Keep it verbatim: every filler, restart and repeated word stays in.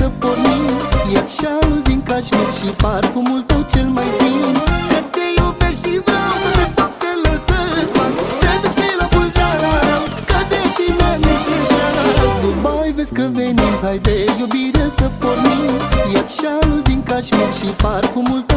să pornim. Ia-ți șalul din cașmir și parfumul tău cel mai fin. Că te iubesc și vreau toate poftele să-ți fac. Te duc și la Bulgara, că de tine mi-este drag. Dubai, vezi că venim, hai de iubire să pornim. Ia-ți șalul din cașmir și parfumul tău